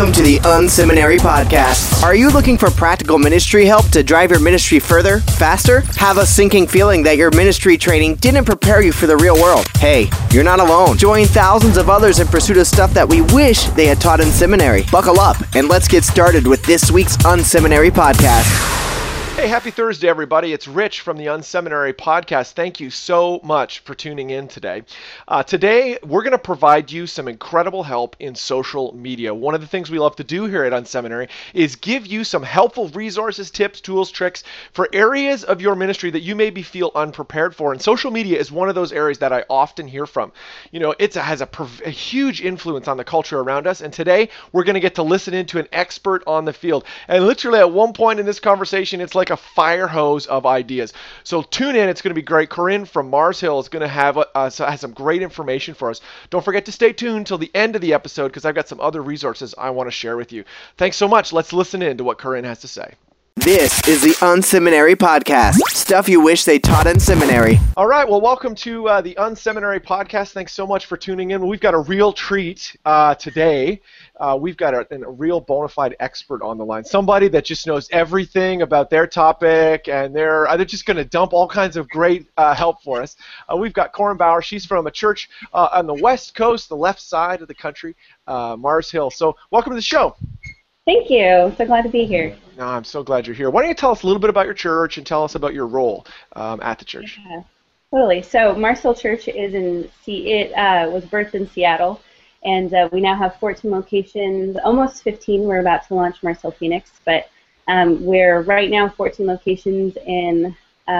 Welcome to the Unseminary Podcast. Are you looking for practical ministry help to drive your ministry further, faster? Have a sinking feeling that your ministry training didn't prepare you for the real world? Hey, you're not alone. Join thousands of others in pursuit of stuff that we wish they had taught in seminary. Buckle up and let's get started with this week's Unseminary Podcast. Hey, happy Thursday, everybody. It's Rich from the Unseminary Podcast. Thank you so much for tuning in today. Today, we're going to provide you some incredible help in social media. One of the things we love to do here at Unseminary is give you some helpful resources, tips, tools, tricks for areas of your ministry that you maybe feel unprepared for. And social media is one of those areas that I often hear from. You know, it has a huge influence on the culture around us. And today, we're going to get to listen into an expert on the field. And literally at one point in this conversation, it's like a fire hose of ideas. So tune in. It's going to be great. Corinne from Mars Hill is going to have has some great information for us. Don't forget to stay tuned till the end of the episode because I've got some other resources I want to share with you. Thanks so much. Let's listen in to what Corinne has to say. This is the Unseminary Podcast. Stuff you wish they taught in seminary. All right. Well, welcome to the Unseminary Podcast. Thanks so much for tuning in. We've got a real treat today. We've got a real bona fide expert on the line. Somebody that just knows everything about their topic, and they're just going to dump all kinds of great help for us. We've got Corinne Bauer. She's from a church on the West Coast, the left side of the country, Mars Hill. So welcome to the show. Thank you. So glad to be here. No, I'm so glad you're here. Why don't you tell us a little bit about your church and tell us about your role at the church? Yeah, totally. So Mars Hill Church is was birthed in Seattle, and we now have 14 locations, almost 15. We're about to launch Mars Hill Phoenix, but we're right now 14 locations in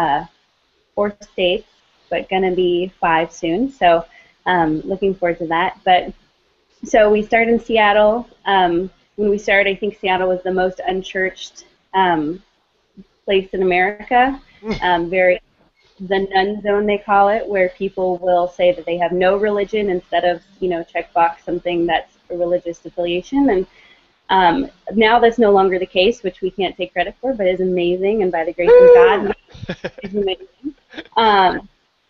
4 states, but going to be 5 soon. So looking forward to that. But so we started in Seattle. When we started, I think Seattle was the most unchurched place in America. The nun zone, they call it, where people will say that they have no religion instead of, check box something that's a religious affiliation. And now that's no longer the case, which we can't take credit for, but is amazing, and by the grace of God, it's amazing.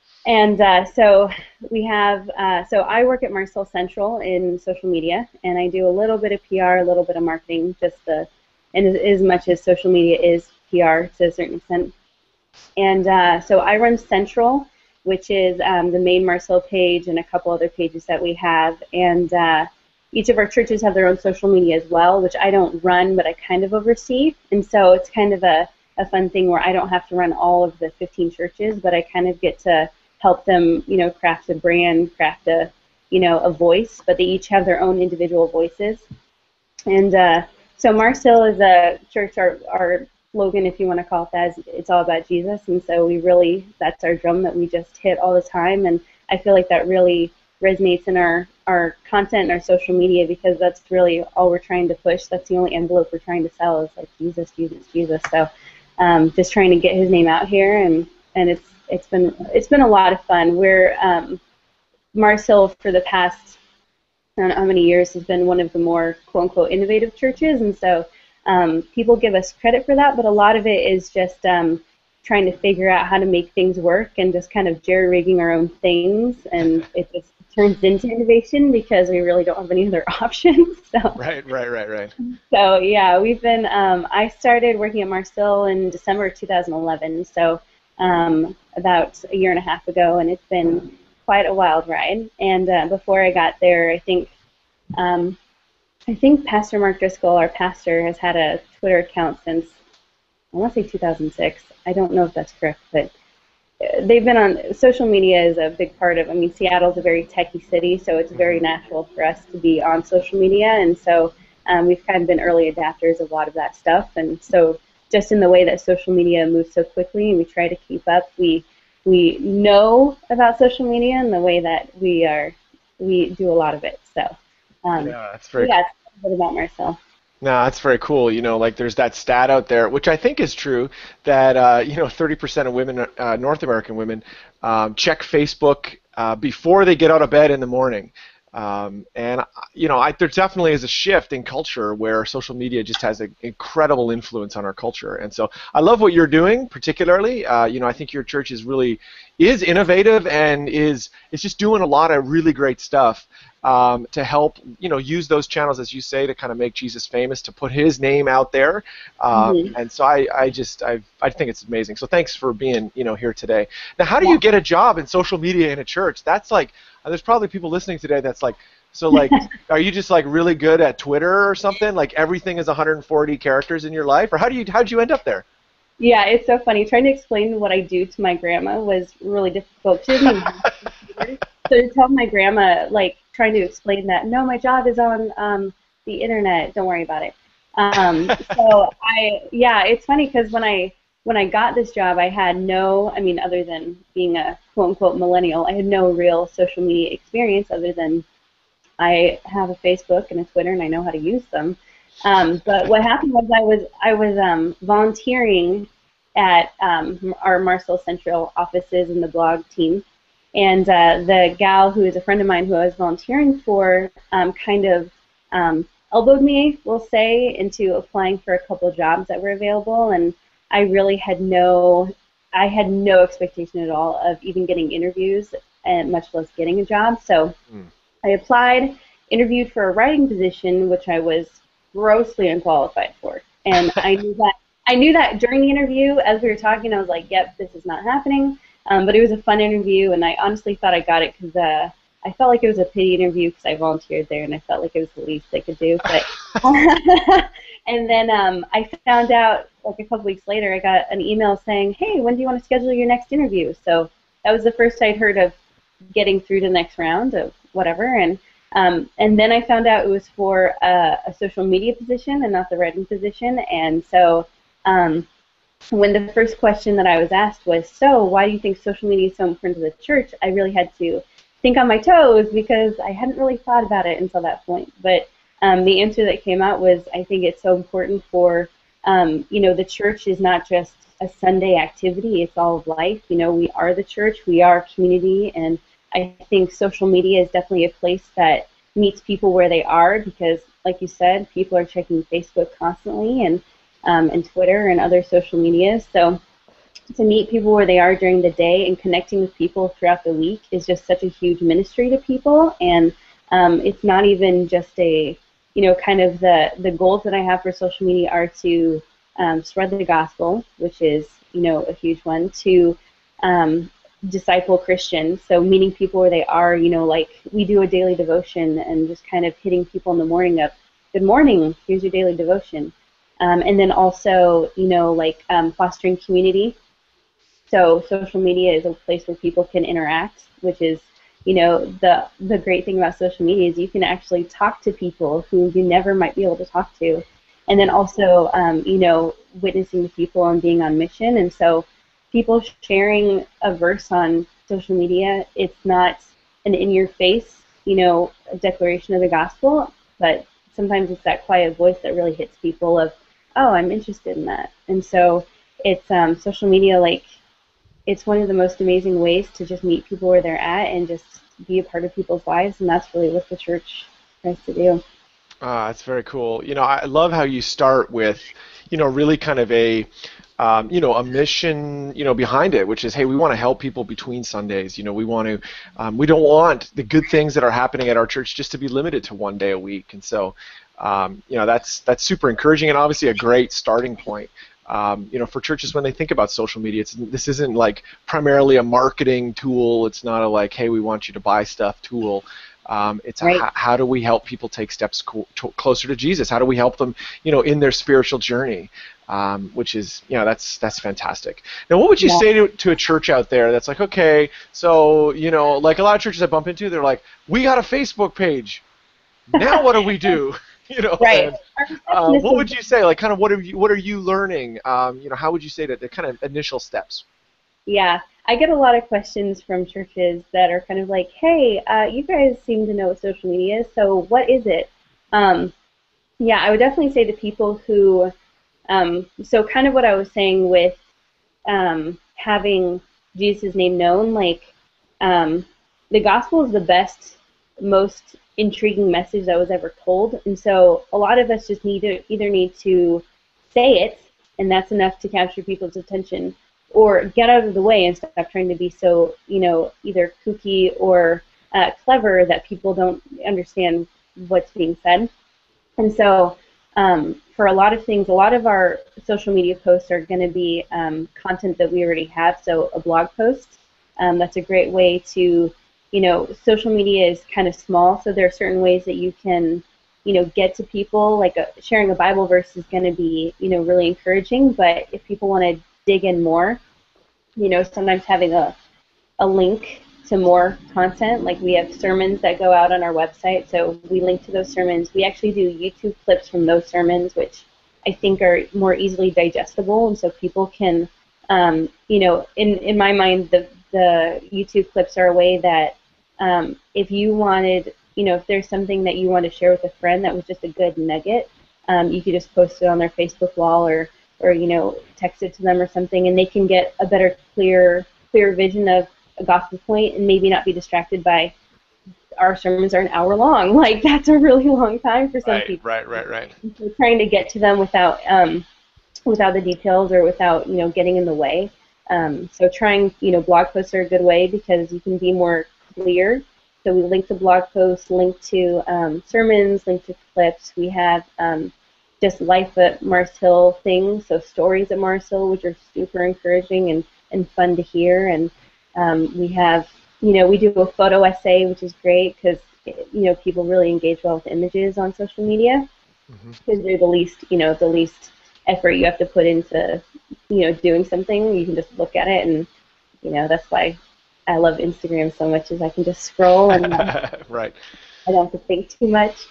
So we have, so I work at Mars Hill Central in social media, and I do a little bit of PR, a little bit of marketing, and as much as social media is PR to a certain extent. And so I run Central, which is the main Mars Hill page and a couple other pages that we have. And each of our churches have their own social media as well, which I don't run, but I kind of oversee. And so it's kind of a fun thing where I don't have to run all of the 15 churches, but I kind of get to help them, craft a brand, craft a voice, but they each have their own individual voices. And so Mars Hill is a church, our slogan, if you want to call it that, is it's all about Jesus. And so that's our drum that we just hit all the time. And I feel like that really resonates in our content and our social media, because that's really all we're trying to push. That's the only envelope we're trying to sell, is like Jesus, Jesus, Jesus. So just trying to get his name out here, and it's been a lot of fun. We're Mars Hill for the past, I don't know how many years, has been one of the more quote unquote innovative churches, and so people give us credit for that, but a lot of it is just trying to figure out how to make things work and just kind of jerry-rigging our own things, and it just turns into innovation because we really don't have any other options. So. Right. So yeah, we've been. I started working at Mars Hill in December 2011. So. About a year and a half ago, and it's been quite a wild ride. And before I got there, I think Pastor Mark Driscoll, our pastor, has had a Twitter account since, I want to say 2006. I don't know if that's correct, but they've been on, social media is a big part of, Seattle's a very techie city, so it's very natural for us to be on social media, and so we've kind of been early adapters of a lot of that stuff, and so just in the way that social media moves so quickly and we try to keep up, we know about social media and the way that we do a lot of it. So that's very it's a bit about Mars Hill. No, that's very cool. Like there's that stat out there, which I think is true, that 30% of women, North American women, check Facebook before they get out of bed in the morning. There definitely is a shift in culture where social media just has an incredible influence on our culture. And so I love what you're doing, particularly. I think your church is innovative and is just doing a lot of really great stuff. to help, use those channels, as you say, to kind of make Jesus famous, to put his name out there. And so I think it's amazing. So thanks for being, here today. Now, how do you get a job in social media in a church? That's like, there's probably people listening today that's like, so like, are you just like really good at Twitter or something? Like everything is 140 characters in your life? Or how'd you end up there? Yeah, it's so funny. Trying to explain what I do to my grandma was really difficult. She didn't even have a computer. So to tell my grandma, like, trying to explain that, no, my job is on the internet, don't worry about it. It's funny because when I got this job, I had other than being a quote-unquote millennial, I had no real social media experience other than I have a Facebook and a Twitter and I know how to use them. But what happened was I was volunteering at our Marcel Central offices in the blog team, and the gal who is a friend of mine who I was volunteering for kind of elbowed me, we'll say, into applying for a couple of jobs that were available, and I really had no expectation at all of even getting interviews, and much less getting a job. So I applied, interviewed for a writing position, which I was grossly unqualified for, and I knew that during the interview. As we were talking, I was like, "Yep, this is not happening." But it was a fun interview, and I honestly thought I got it because I felt like it was a pity interview because I volunteered there, and I felt like it was the least I could do. But and then I found out like a couple weeks later, I got an email saying, "Hey, when do you want to schedule your next interview?" So that was the first I'd heard of getting through the next round of whatever, and then I found out it was for a social media position and not the writing position. And so when the first question that I was asked was, so why do you think social media is so important to the church, I really had to think on my toes because I hadn't really thought about it until that point. But the answer that came out was, I think it's so important for, the church is not just a Sunday activity, it's all of life. We are the church, we are community, and I think social media is definitely a place that meets people where they are because, like you said, people are checking Facebook constantly and Twitter and other social media. So to meet people where they are during the day and connecting with people throughout the week is just such a huge ministry to people. And it's not even just kind of the goals that I have for social media are to spread the gospel, which is, a huge one, to disciple Christians, so meeting people where they are, like we do a daily devotion and just kind of hitting people in the morning up, good morning, here's your daily devotion. And then also, fostering community. So social media is a place where people can interact, which is, the great thing about social media is you can actually talk to people who you never might be able to talk to. And then also, witnessing to people and being on mission. And so people sharing a verse on social media, it's not an in-your-face, declaration of the gospel, but sometimes it's that quiet voice that really hits people of, oh, I'm interested in that. And so it's social media, like, it's one of the most amazing ways to just meet people where they're at and just be a part of people's lives, and that's really what the church tries to do. That's very cool. I love how you start with, really kind of a mission, behind it, which is, hey, we want to help people between Sundays. We want to, we don't want the good things that are happening at our church just to be limited to one day a week. And so, that's super encouraging and obviously a great starting point. For churches when they think about social media, this isn't like primarily a marketing tool. It's not a like, hey, we want you to buy stuff tool. It's right. How do we help people take steps closer to Jesus? How do we help them, in their spiritual journey? Which is, that's fantastic. Now, what would you say to a church out there that's like, okay, so, like a lot of churches I bump into, they're like, we got a Facebook page. Now what do we do? Right. And, what would you say? Like, kind of, what are you learning? How would you say that the kind of initial steps? Yeah, I get a lot of questions from churches that are kind of like, hey, you guys seem to know what social media is, so what is it? I would definitely say to people who, so kind of what I was saying with having Jesus' name known, like the gospel is the best, most intriguing message that was ever told, and so a lot of us just need to say it, and that's enough to capture people's attention, or get out of the way and stop trying to be so, either kooky or clever that people don't understand what's being said. And so for a lot of things, a lot of our social media posts are going to be content that we already have, so a blog post. That's a great way to, social media is kind of small, so there are certain ways that you can, get to people. Like sharing a Bible verse is going to be, really encouraging, but if people want to dig in more, sometimes having a link to more content, like we have sermons that go out on our website, so we link to those sermons. We actually do YouTube clips from those sermons, which I think are more easily digestible, and so people can, in my mind, the YouTube clips are a way that if you wanted, if there's something that you want to share with a friend that was just a good nugget, you could just post it on their Facebook wall or text it to them or something, and they can get a better, clear vision of a gospel point and maybe not be distracted by our sermons are an hour long. Like, that's a really long time for some people. Right. So trying to get to them without the details or without, getting in the way. So trying, blog posts are a good way because you can be more clear. So we link to blog posts, link to sermons, link to clips. We have just life at Mars Hill things, so stories at Mars Hill, which are super encouraging and fun to hear. And we have, we do a photo essay, which is great because, people really engage well with images on social media because they're the least effort you have to put into, doing something. You can just look at it, and, that's why I love Instagram so much, is I can just scroll and right. I don't have to think too much.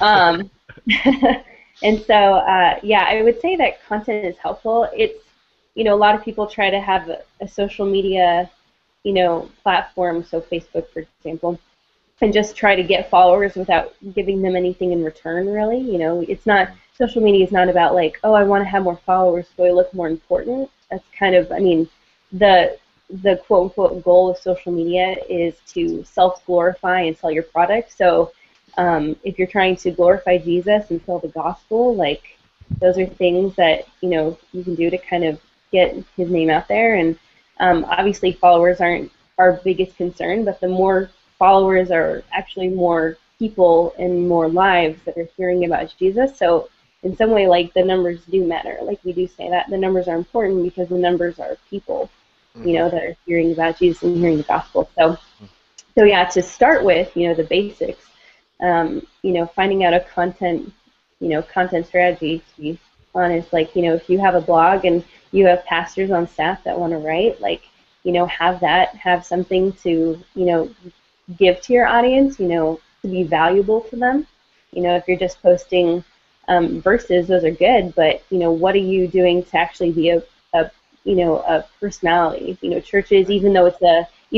And so, I would say that content is helpful. It's, a lot of people try to have a social media, platform, so Facebook, for example, and just try to get followers without giving them anything in return, really. It's not, social media is not about like, oh, I want to have more followers so I look more important. That's kind of, the quote-unquote goal of social media is to self-glorify and sell your product. So if you're trying to glorify Jesus and sell the gospel, like, those are things that, you can do to kind of get his name out there. And obviously followers aren't our biggest concern, but the more followers are actually more people and more lives that are hearing about Jesus. So in some way, like, the numbers do matter. Like, we do say that the numbers are important because the numbers are people, that are hearing about Jesus and hearing the gospel. So yeah, to start with, the basics, finding out a content strategy, to be honest, like, if you have a blog and you have pastors on staff that want to write, like, have something to, give to your audience, to be valuable to them. If you're just posting verses, those are good, but, what are you doing to actually be a personality? Churches, even though it's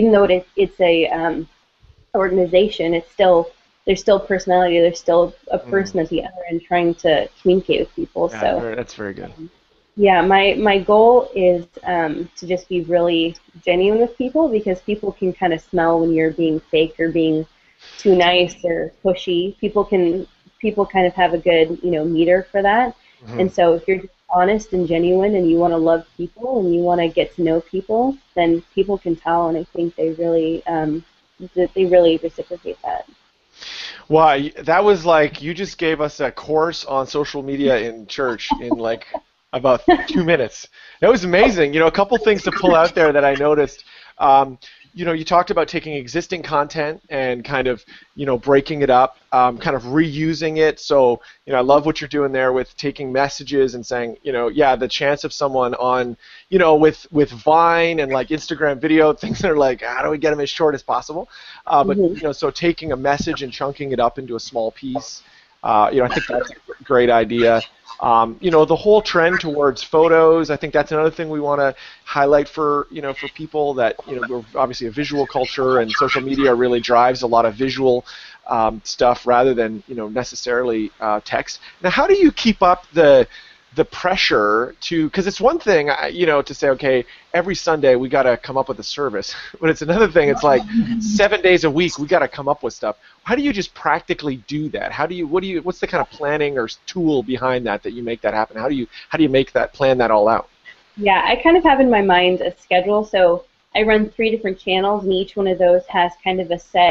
a organization, there's still personality. There's still a person at the other end trying to communicate with people. Yeah, so that's very good. Yeah, my goal is to just be really genuine with people, because people can kind of smell when you're being fake or being too nice or pushy. People kind of have a good meter for that. And so if you're just honest and genuine and you want to love people and you want to get to know people, then people can tell, and I think they really reciprocate that. Wow, that was like, you just gave us a course on social media in church in like about 2 minutes. That was amazing. A couple things to pull out there that I noticed. You talked about taking existing content and kind of, breaking it up, kind of reusing it. So, I love what you're doing there with taking messages and saying, the chance of someone on, with Vine and like Instagram video, things that are like, how do we get them as short as possible? But, so taking a message and chunking it up into a small piece, I think that's a great idea. The whole trend towards photos, I think that's another thing we want to highlight for people that, we're obviously a visual culture, and social media really drives a lot of visual stuff rather than, necessarily text. Now, how do you keep up the pressure to, because it's one thing, to say, okay, every Sunday we got to come up with a service, but it's another thing, it's like 7 days a week we got to come up with stuff. How do you just practically do that? What's the kind of planning or tool behind that you make that happen? How do you make that, plan that all out? Yeah, I kind of have in my mind a schedule. So I run 3 different channels, and each one of those has kind of a set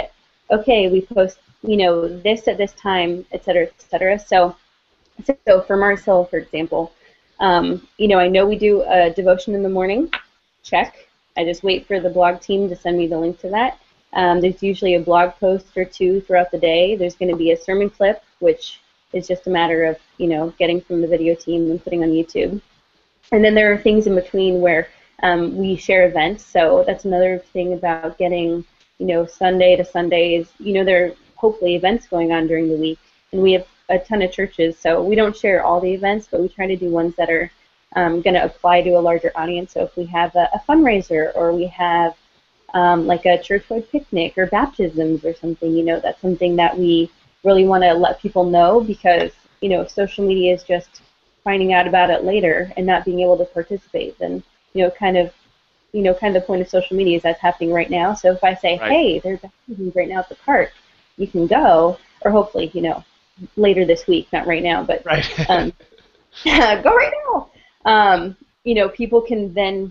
okay, we post, this at this time, et cetera, et cetera. So for Mars Hill, for example, I know we do a devotion in the morning. Check. I just wait for the blog team to send me the link to that. There's usually a blog post or two throughout the day. There's going to be a sermon clip, which is just a matter of, getting from the video team and putting on YouTube. And then there are things in between where we share events. So that's another thing about getting, Sunday to Sundays. There are hopefully events going on during the week. And we have a ton of churches, so we don't share all the events, but we try to do ones that are going to apply to a larger audience. So if we have a fundraiser, or we have like a church-wide picnic or baptisms or something, that's something that we really want to let people know, because social media is just finding out about it later and not being able to participate. Then kind of the point of social media is that's happening right now. So if I say, Right. hey, there's baptisms right now at the park, you can go, or hopefully later this week, not right now, but Right. go right now. People can then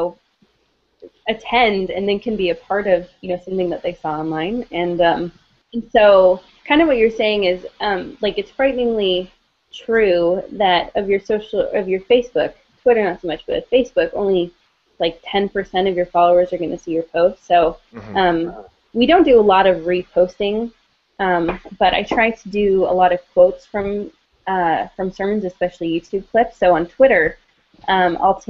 attend and then can be a part of something that they saw online, and so kind of what you're saying is like it's frighteningly true that of your Facebook, Twitter not so much, but Facebook, only like 10% of your followers are going to see your post. So we don't do a lot of reposting, but I try to do a lot of quotes from sermons, especially YouTube clips. So on Twitter, I'll post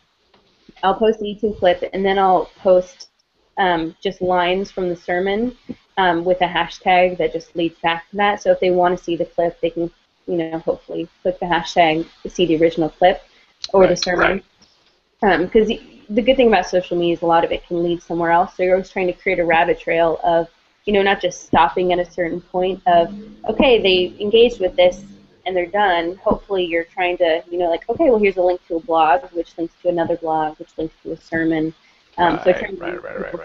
a YouTube clip, and then I'll post just lines from the sermon with a hashtag that just leads back to that. So if they want to see the clip, they can, hopefully click the hashtag to see the original clip or the sermon. Because the good thing about social media is a lot of it can lead somewhere else. So you're always trying to create a rabbit trail of, not just stopping at a certain point of, okay, they engaged with this and they're done. Hopefully you're trying to, okay, well, here's a link to a blog, which links to another blog, which links to a sermon. So trying to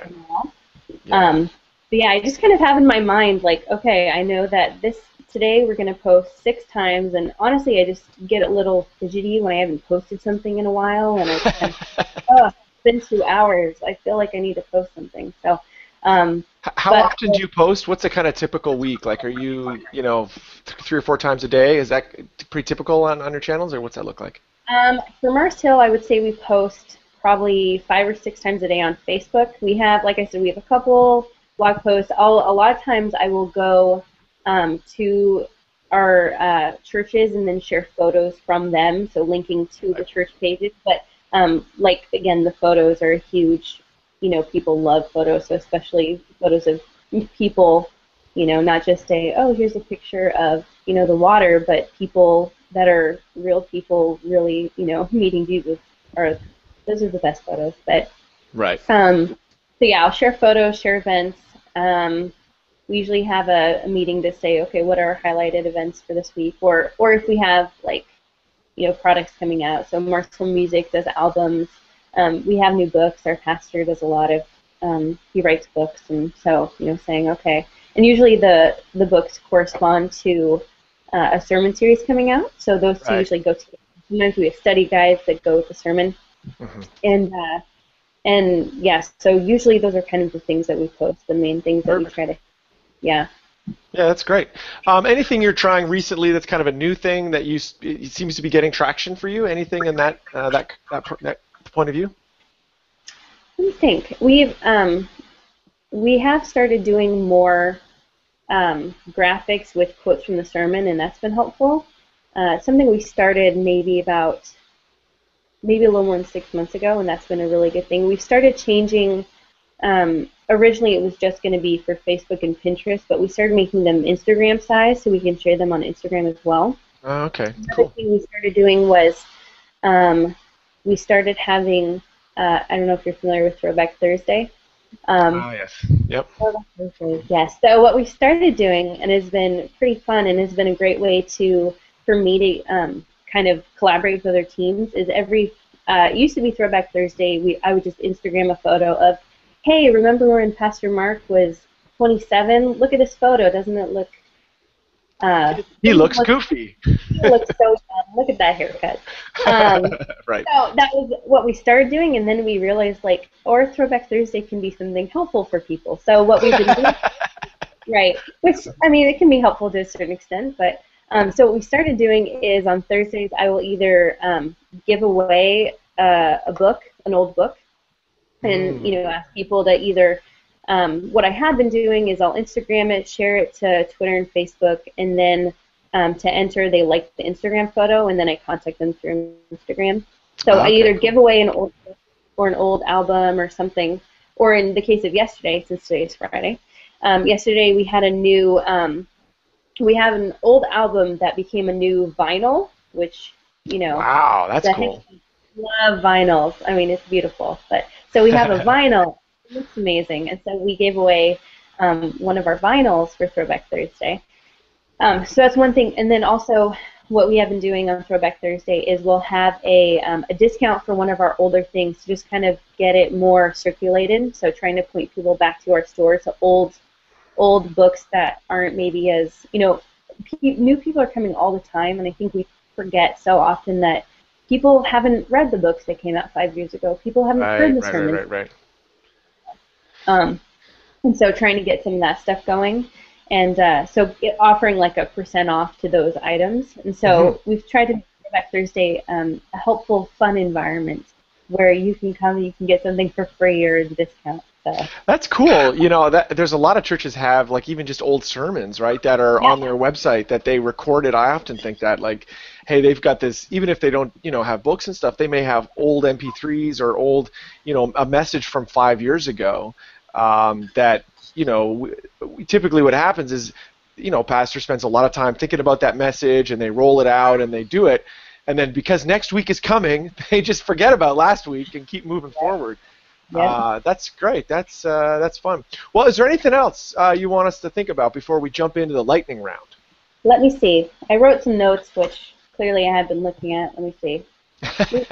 Yeah. but yeah, I just kind of have in my mind, like, okay, I know that today we're going to post 6 times, and honestly, I just get a little fidgety when I haven't posted something in a while, and I kind of, it's been 2 hours. I feel like I need to post something. So, How often do you post? What's a kind of typical week? Like, are you, 3 or 4 times a day? Is that pretty typical on your channels, or what's that look like? For Mars Hill, I would say we post probably 5 or 6 times a day on Facebook. We have, like I said, we have a couple blog posts. A lot of times I will go to our churches and then share photos from them, so linking to the church pages. But like, again, the photos are a huge, people love photos, so especially photos of people, not just here's a picture of, the water, but people that are real people really, meeting Jesus. Those are the best photos. But Right. so yeah, I'll share photos, share events. We usually have a meeting to say, okay, what are our highlighted events for this week, or if we have like, products coming out. So Marshall Music does albums. We have new books. Our pastor does a lot of, he writes books, and so saying okay. And usually the books correspond to a sermon series coming out. So those two usually go together. Sometimes we have study guides that go with the sermon, and yes, so usually those are kind of the things that we post, the main things that we try to, yeah. Yeah, that's great. Anything you're trying recently that's kind of a new thing that it seems to be getting traction for you? Anything in that point of view? Let me think. We have started doing more graphics with quotes from the sermon, and that's been helpful. It's something we started maybe a little more than 6 months ago, and that's been a really good thing. We've started changing. Originally, it was just going to be for Facebook and Pinterest, but we started making them Instagram size so we can share them on Instagram as well. Oh, okay, Another thing we started doing was we started having, I don't know if you're familiar with Throwback Thursday. Yes. Yep. Throwback Thursday, yes. So what we started doing, and has been pretty fun and has been a great way for me to kind of collaborate with other teams, is it used to be Throwback Thursday, I would just Instagram a photo of, hey, remember when Pastor Mark was 27? Look at this photo. Doesn't it look... he looks goofy. He looks so fun. Look at that haircut. Right. So that was what we started doing, and then we realized, or Throwback Thursday can be something helpful for people. So what we've been doing Right. Which, I mean, it can be helpful to a certain extent, but so what we started doing is on Thursdays I will either give away a book, an old book, and ask people to either what I have been doing is I'll Instagram it, share it to Twitter and Facebook, and then to enter they like the Instagram photo, and then I contact them through Instagram. So I either give away an old book or an old album or something, or in the case of yesterday, since today is Friday, yesterday we had we have an old album that became a new vinyl, which Wow, that's cool. Love vinyls. I mean, it's beautiful. But so we have a vinyl. It looks amazing, and so we gave away one of our vinyls for Throwback Thursday. So that's one thing, and then also what we have been doing on Throwback Thursday is we'll have a discount for one of our older things to just kind of get it more circulated. So trying to point people back to our store to old books that aren't maybe as new people are coming all the time, and I think we forget so often that people haven't read the books that came out 5 years ago. People haven't heard the sermons. Right. And so trying to get some of that stuff going, and so offering like a % off to those items. And so we've tried to make Throwback Thursday a helpful, fun environment where you can come and you can get something for free or a discount. So. That's cool. There's a lot of churches have like even just old sermons, right, that are on their website that they recorded. I often think that like, hey, they've got this, even if they don't, have books and stuff, they may have old MP3s or old, a message from 5 years ago that, typically what happens is, pastor spends a lot of time thinking about that message and they roll it out and they do it. And then because next week is coming, they just forget about last week and keep moving forward. Yeah. That's great. That's fun. Well, is there anything else you want us to think about before we jump into the lightning round? Let me see. I wrote some notes, which clearly I have been looking at. Let me see.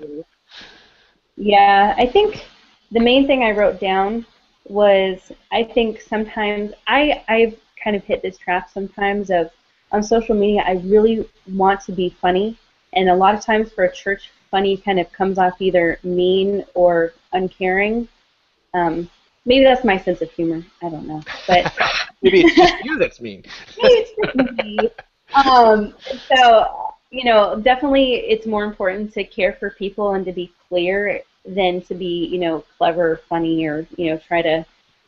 Yeah, I think the main thing I wrote down was I think sometimes I've kind of hit this trap sometimes of on social media I really want to be funny, and a lot of times for a church, funny kind of comes off either mean or uncaring. Maybe that's my sense of humor. I don't know, but maybe it's just you that's mean. Maybe it's just me. So definitely it's more important to care for people and to be clear than to be clever, or funny, or try to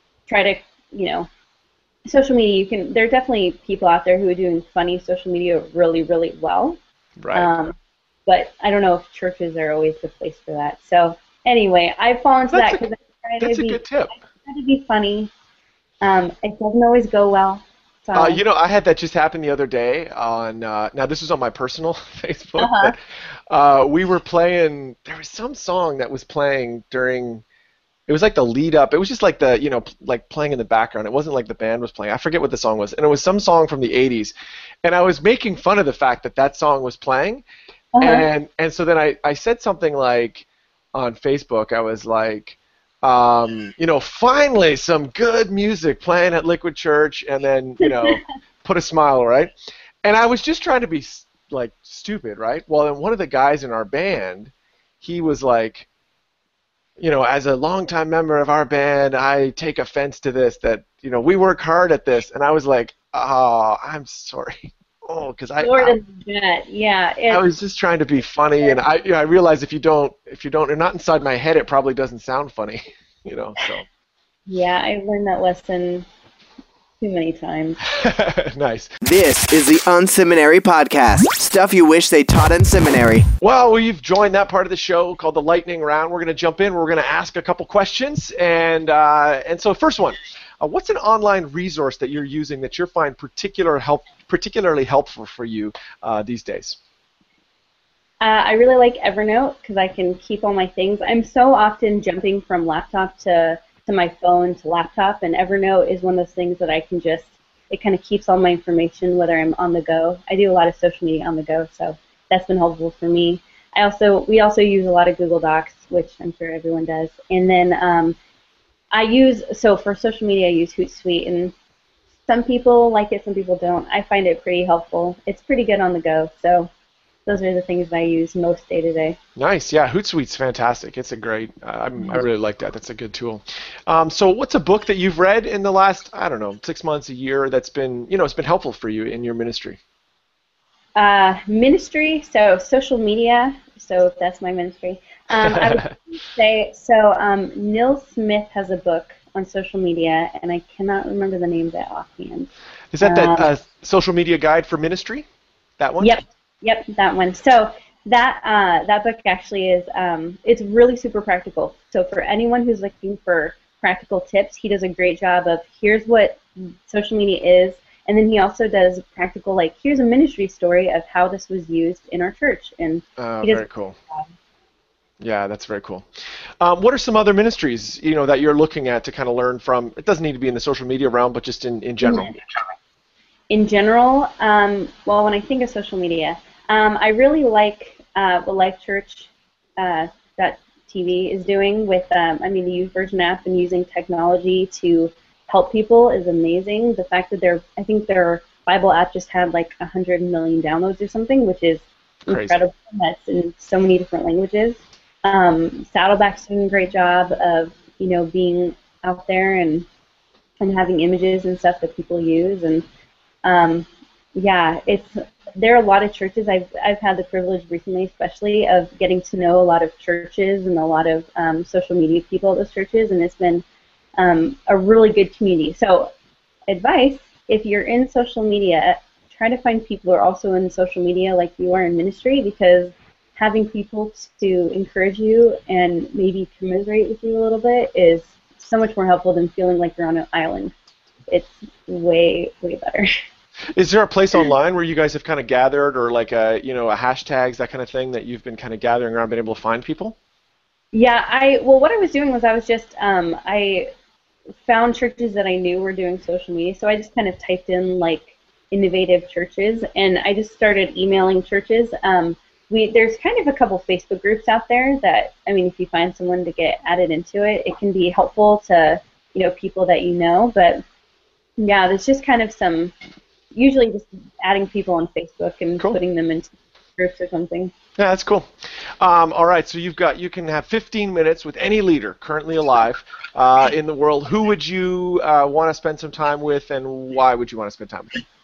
social media. There are definitely people out there who are doing funny social media really, really well. Right. But I don't know if churches are always the place for that. So anyway, I've fallen to that because I try to be funny. It doesn't always go well. So. I had that just happen the other day on. Now this was on my personal Facebook. But, we were playing. There was some song that was playing during. It was like the lead up. It was just like the like playing in the background. It wasn't like the band was playing. I forget what the song was, and it was some song from the '80s. And I was making fun of the fact that song was playing. And so then I said something like on Facebook, I was like, finally some good music playing at Liquid Church, and then, put a smile, right? And I was just trying to be like stupid, right? Well, then one of the guys in our band, he was like, as a longtime member of our band, I take offense to this, that, we work hard at this. And I was like, oh, I'm sorry. Oh, because I was just trying to be funny, and I realized if you're not inside my head, it probably doesn't sound funny, So. Yeah, I learned that lesson too many times. Nice. This is the Unseminary Podcast. Stuff you wish they taught in seminary. Well, we've joined that part of the show called the Lightning Round. We're going to jump in. We're going to ask a couple questions, and so first one. What's an online resource that you're using that you find particularly helpful for you these days? I really like Evernote because I can keep all my things. I'm so often jumping from laptop to my phone to laptop, and Evernote is one of those things that I can it kind of keeps all my information whether I'm on the go. I do a lot of social media on the go, so that's been helpful for me. We also use a lot of Google Docs, which I'm sure everyone does. And then for social media, I use Hootsuite, and some people like it, some people don't. I find it pretty helpful. It's pretty good on the go, so those are the things that I use most day to day. Nice. Yeah, Hootsuite's fantastic. It's a great, I really like that. That's a good tool. So what's a book that you've read in the last, I don't know, 6 months, a year that's been, it's been helpful for you in your ministry? Ministry, so social media, so that's my ministry. I would say, Neil Smith has a book on social media, and I cannot remember the name of that offhand. Is that that social media guide for ministry? That one? Yep, that one. So that book actually is, it's really super practical. So for anyone who's looking for practical tips, he does a great job of here's what social media is, and then he also does practical, like, here's a ministry story of how this was used in our church. And very cool. Yeah, that's very cool. What are some other ministries, that you're looking at to kind of learn from? It doesn't need to be in the social media realm, but just in general. In general, well, when I think of social media, I really like what LifeChurch.tv is doing with, the YouVersion app, and using technology to help people is amazing. The fact that I think their Bible app just had like 100 million downloads or something, which is incredible. That's in so many different languages. Saddleback's doing a great job of, being out there and having images and stuff that people use. And there are a lot of churches. I've had the privilege recently, especially, of getting to know a lot of churches and a lot of social media people at those churches, and it's been a really good community. So, advice: if you're in social media, try to find people who are also in social media like you are in ministry, because having people to encourage you and maybe commiserate with you a little bit is so much more helpful than feeling like you're on an island. It's way, way better. Is there a place online where you guys have kind of gathered, or like a hashtags, that kind of thing, that you've been kind of gathering around, been able to find people? Yeah, what I was doing was I was just, I found churches that I knew were doing social media, so I just kind of typed in, like, innovative churches, and I just started emailing churches. There's kind of a couple Facebook groups out there that, if you find someone to get added into it, it can be helpful to, people that you know. But yeah, there's just kind of usually just adding people on Facebook and putting them into groups or something. Yeah, that's cool. All right, so you can have 15 minutes with any leader currently alive in the world. Who would you want to spend some time with, and why would you want to spend time with them?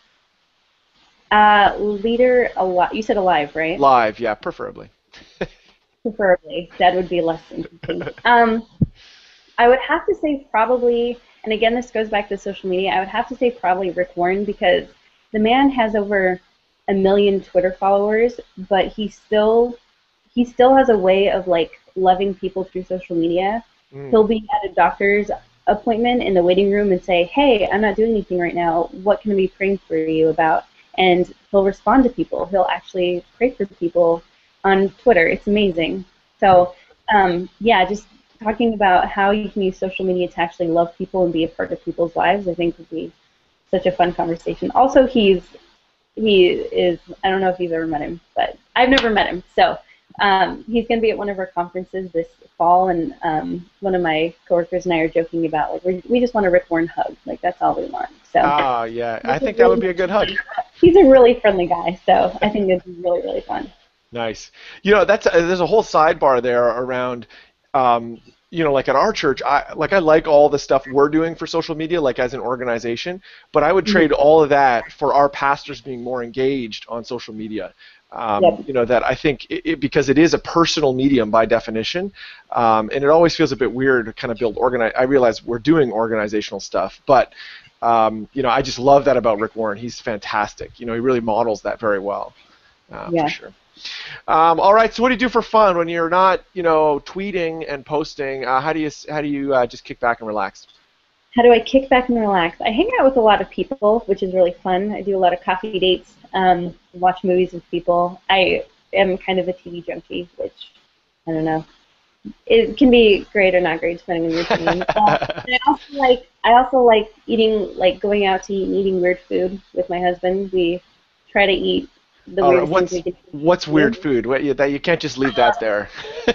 Leader alive. You said alive, right? Live, yeah, preferably. Preferably. That would be less interesting. I would have to say probably, and again, this goes back to social media, I would have to say probably Rick Warren, because the man has over 1 million Twitter followers, but he still has a way of, like, loving people through social media. He'll be at a doctor's appointment in the waiting room and say, hey, I'm not doing anything right now. What can I be praying for you about? And he'll respond to people. He'll actually pray for people on Twitter. It's amazing. So, just talking about how you can use social media to actually love people and be a part of people's lives, I think would be such a fun conversation. Also, he is, I don't know if you've ever met him, but I've never met him. So he's going to be at one of our conferences this fall, and one of my coworkers and I are joking about, like, we just want a Rick Warren hug. Like, that's all we want. So. Yeah. I think that would be a good hug. He's a really friendly guy, so I think it'd be really, really fun. Nice. There's a whole sidebar there around, like at our church, I like all the stuff we're doing for social media, like as an organization, but I would trade all of that for our pastors being more engaged on social media. That I think because it is a personal medium by definition, and it always feels a bit weird to kind of I realize we're doing organizational stuff, but I just love that about Rick Warren. He's fantastic. He really models that very well, for sure. All right. So what do you do for fun when you're not, tweeting and posting? How do you just kick back and relax? How do I kick back and relax? I hang out with a lot of people, which is really fun. I do a lot of coffee dates, watch movies with people. I am kind of a TV junkie, which, I don't know. It can be great or not great depending on your opinion. I also like eating, like going out to eat and eating weird food with my husband. We try to eat the weird things we can. What's weird food? That you can't just leave that there.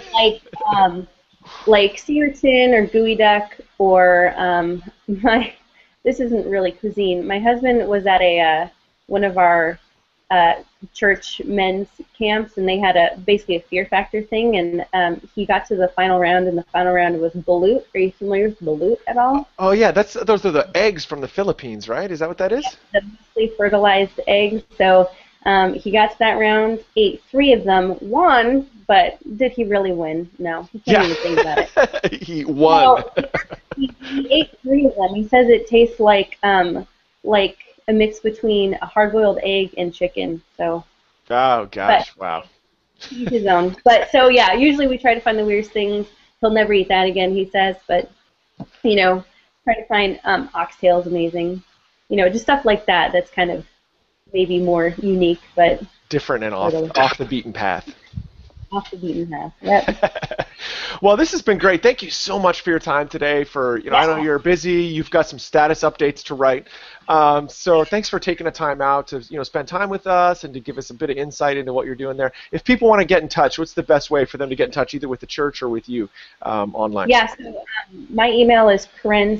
Like sea urchin or gooey duck, or this isn't really cuisine. My husband was at one of our church men's camps, and they had basically a fear factor thing, and he got to the final round, and the final round was balut. Are you familiar with balut at all? Oh yeah, those are the eggs from the Philippines, right? Is that what that is? Yeah, the mostly fertilized eggs. So he got to that round, ate 3 of them, won, but did he really win? No, he can't even think about it. He won. So, he ate 3 of them. He says it tastes like a mix between a hard-boiled egg and chicken. So. Oh gosh! Wow. Each his own. But so yeah, usually we try to find the weirdest things. He'll never eat that again, he says. But try to find oxtails amazing. Just stuff like that. That's kind of maybe more unique, but different and off the beaten path. Off the beaten path. Yep. Well, this has been great. Thank you so much for your time today. I know you're busy. You've got some status updates to write. So thanks for taking the time out to spend time with us and to give us a bit of insight into what you're doing there. If people want to get in touch, what's the best way for them to get in touch, either with the church or with you online? Yeah. So my email is Corrinb,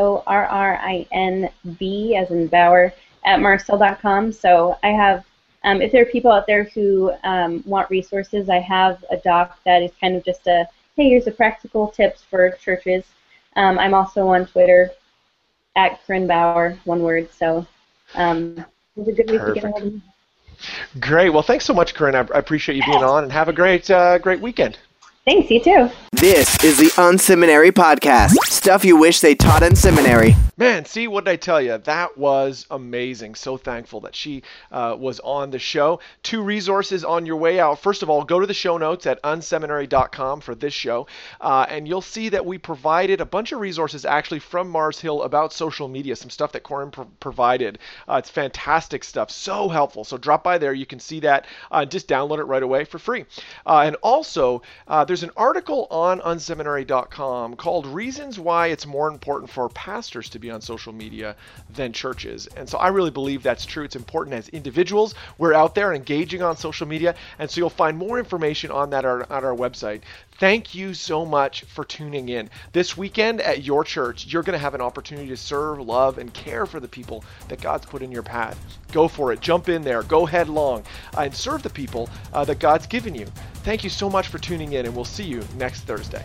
CORRINB, as in Bauer, @marcel.com. So I have. If there are people out there who want resources, I have a doc that is kind of just hey, here's the practical tips for churches. I'm also on Twitter, @CorrinnBauer, one word. So it's a good way to get a hold of me. Great. Well, thanks so much, Corrinb. I appreciate you being on, and have a great weekend. Thanks, you too. This is the Unseminary Podcast. Stuff you wish they taught in seminary. Man, see, what did I tell you? That was amazing. So thankful that she was on the show. 2 resources on your way out. First of all, go to the show notes at unseminary.com for this show, and you'll see that we provided a bunch of resources actually from Mars Hill about social media, some stuff that Corrinb provided. It's fantastic stuff, so helpful. So drop by there. You can see that. Just download it right away for free. And also, there's an article on unseminary.com called Reasons Why It's More Important for Pastors to Be on Social Media than Churches. And so I really believe that's true. It's important as individuals. We're out there engaging on social media, and so you'll find more information on that on our website. Thank you so much for tuning in. This weekend at your church, you're going to have an opportunity to serve, love, and care for the people that God's put in your path. Go for it. Jump in there. Go headlong and serve the people that God's given you. Thank you so much for tuning in, and we'll see you next Thursday.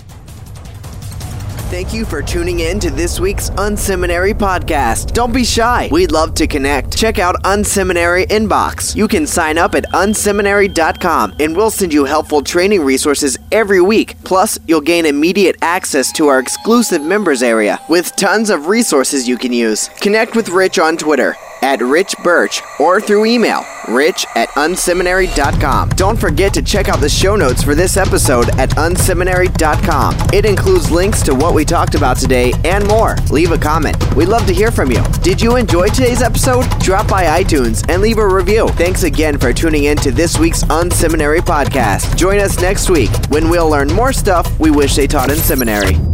Thank you for tuning in to this week's Unseminary Podcast. Don't be shy. We'd love to connect. Check out Unseminary Inbox. You can sign up at unseminary.com, and we'll send you helpful training resources every week. Plus, you'll gain immediate access to our exclusive members area with tons of resources you can use. Connect with Rich on Twitter @RichBirch or through email rich@unseminary.com. Don't forget to check out the show notes for this episode at unseminary.com. It includes links to what we talked about today and more. Leave a comment. We'd love to hear from you. Did you enjoy today's episode? Drop by iTunes and leave a review. Thanks again for tuning in to this week's Unseminary Podcast. Join us next week when we'll learn more stuff we wish they taught in seminary.